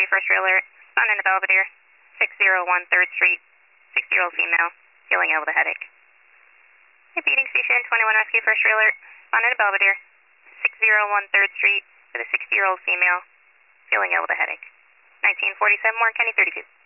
Rescue First Alert. Respond into Belvedere. 601 3rd Street. 60-year-old female. Feeling ill with a headache. Repeating Station 21 Rescue First Alert. Respond into Belvedere. 601 3rd Street. For the 60-year-old female. Feeling ill with a headache. 1947 Warren County 32.